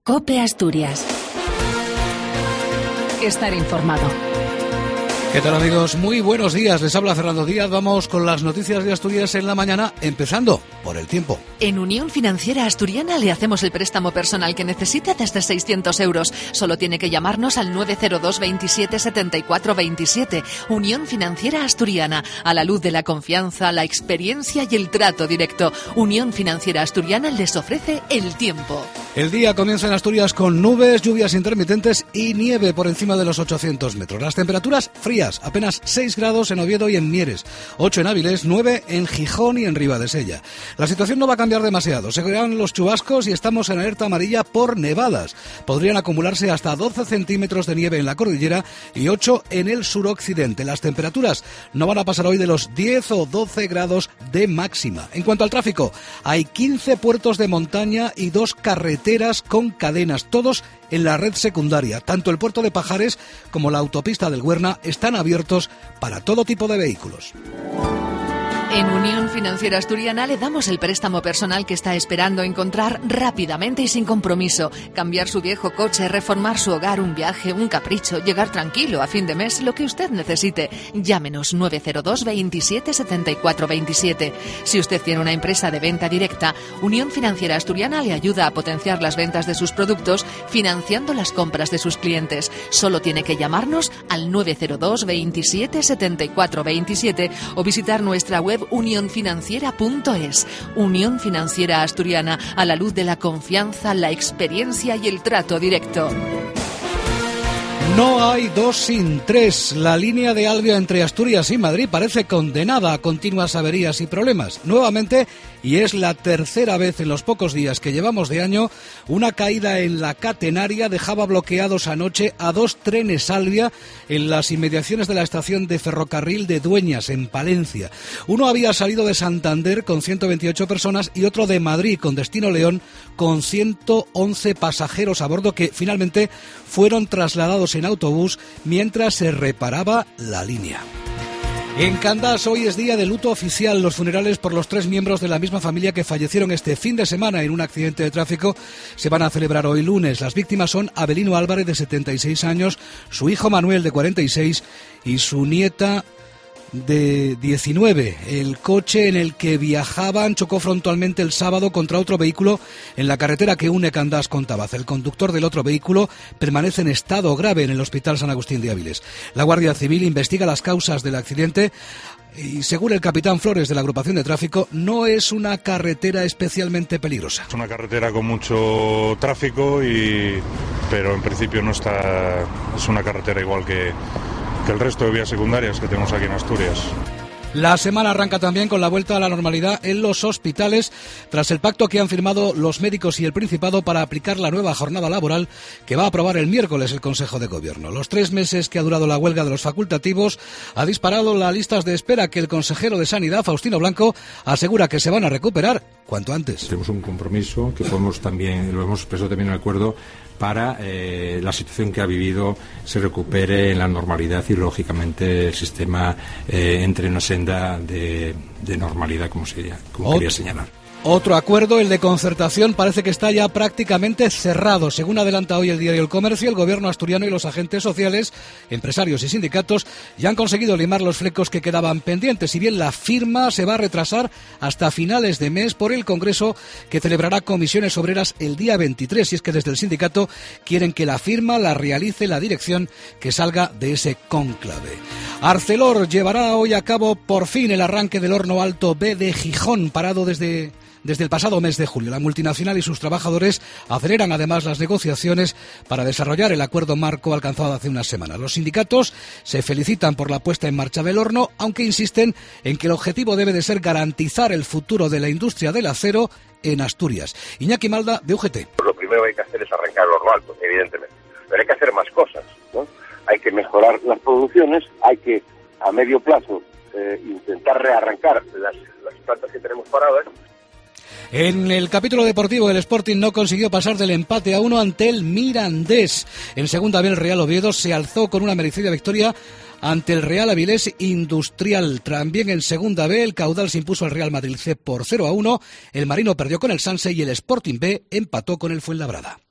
COPE Asturias. Estar informado. ¿Qué tal, amigos? Muy buenos días. Les habla Fernando Díaz. Vamos con las noticias de Asturias en la mañana, empezando por el tiempo. En Unión Financiera Asturiana le hacemos el préstamo personal que necesite desde 600 euros. Solo tiene que llamarnos al 902 27 74 27. Unión Financiera Asturiana. A la luz de la confianza, la experiencia y el trato directo. Unión Financiera Asturiana les ofrece el tiempo. El día comienza en Asturias con nubes, lluvias intermitentes y nieve por encima de los 800 metros. Las temperaturas frías, apenas 6 grados en Oviedo y en Mieres, 8 en Áviles, 9 en Gijón y en Ribadesella. La situación no va a cambiar demasiado. Seguirán los chubascos y estamos en alerta amarilla por nevadas. Podrían acumularse hasta 12 centímetros de nieve en la cordillera y 8 en el suroccidente. Las temperaturas no van a pasar hoy de los 10 o 12 grados de máxima. En cuanto al tráfico, hay 15 puertos de montaña y 2 carreteras con cadenas, todos en la red secundaria. Tanto el puerto de Pajares como la autopista del Huerna están abiertos para todo tipo de vehículos. En Unión Financiera Asturiana le damos el préstamo personal que está esperando encontrar rápidamente y sin compromiso. Cambiar su viejo coche, reformar su hogar, un viaje, un capricho, llegar tranquilo a fin de mes, lo que usted necesite. Llámenos 902 27 74 27. Si usted tiene una empresa de venta directa, Unión Financiera Asturiana le ayuda a potenciar las ventas de sus productos financiando las compras de sus clientes. Solo tiene que llamarnos al 902 27 74 27 o visitar nuestra web unionfinanciera.es. Unión Financiera Asturiana, a la luz de la confianza, la experiencia y el trato directo. No hay 2 sin 3. La línea de Alvia entre Asturias y Madrid parece condenada a continuas averías y problemas. Nuevamente, y es la tercera vez en los pocos días que llevamos de año, una caída en la catenaria dejaba bloqueados anoche a 2 trenes Alvia en las inmediaciones de la estación de ferrocarril de Dueñas, en Palencia. Uno había salido de Santander con 128 personas y otro de Madrid con destino León con 111 pasajeros a bordo que finalmente fueron trasladados en autobús mientras se reparaba la línea. En Candás hoy es día de luto oficial. Los funerales por los 3 miembros de la misma familia que fallecieron este fin de semana en un accidente de tráfico se van a celebrar hoy lunes. Las víctimas son Abelino Álvarez, de 76 años, su hijo Manuel, de 46, y su nieta, de 19. El coche en el que viajaban chocó frontalmente el sábado contra otro vehículo en la carretera que une Candás con Tabaz. El conductor del otro vehículo permanece en estado grave en el Hospital San Agustín de Áviles. La Guardia Civil investiga las causas del accidente y, según el capitán Flores de la agrupación de tráfico, no es una carretera especialmente peligrosa. Es una carretera con mucho tráfico, pero en principio no está. Es una carretera igual que el resto de vías secundarias que tenemos aquí en Asturias. La semana arranca también con la vuelta a la normalidad en los hospitales, tras el pacto que han firmado los médicos y el Principado para aplicar la nueva jornada laboral que va a aprobar el miércoles el Consejo de Gobierno. Los 3 meses que ha durado la huelga de los facultativos ha disparado las listas de espera que el consejero de Sanidad, Faustino Blanco, asegura que se van a recuperar cuanto antes. Tenemos un compromiso que lo hemos expresado también en el acuerdo, para la situación que ha vivido se recupere en la normalidad y, lógicamente, el sistema entre en una senda de normalidad, como quería señalar. Otro acuerdo, el de concertación, parece que está ya prácticamente cerrado. Según adelanta hoy el diario El Comercio, el gobierno asturiano y los agentes sociales, empresarios y sindicatos ya han conseguido limar los flecos que quedaban pendientes. Si bien la firma se va a retrasar hasta finales de mes por el Congreso, que celebrará comisiones obreras el día 23. Y es que desde el sindicato quieren que la firma la realice la dirección que salga de ese cónclave. Arcelor llevará hoy a cabo por fin el arranque del horno alto B de Gijón, parado desde el pasado mes de julio. La multinacional y sus trabajadores aceleran además las negociaciones para desarrollar el acuerdo marco alcanzado hace unas semanas. Los sindicatos se felicitan por la puesta en marcha del horno, aunque insisten en que el objetivo debe de ser garantizar el futuro de la industria del acero en Asturias. Iñaki Malda, de UGT. Lo primero que hay que hacer es arrancar el horno alto, evidentemente. Pero hay que hacer más cosas, ¿no? Hay que mejorar las producciones, hay que, a medio plazo, intentar rearrancar las plantas que tenemos paradas. En el capítulo deportivo, el Sporting no consiguió pasar del empate a 1 ante el Mirandés. En segunda B, el Real Oviedo se alzó con una merecida victoria ante el Real Avilés Industrial. También en segunda B, el Caudal se impuso al Real Madrid C por 0-1. El Marino perdió con el Sanse y el Sporting B empató con el Fuenlabrada.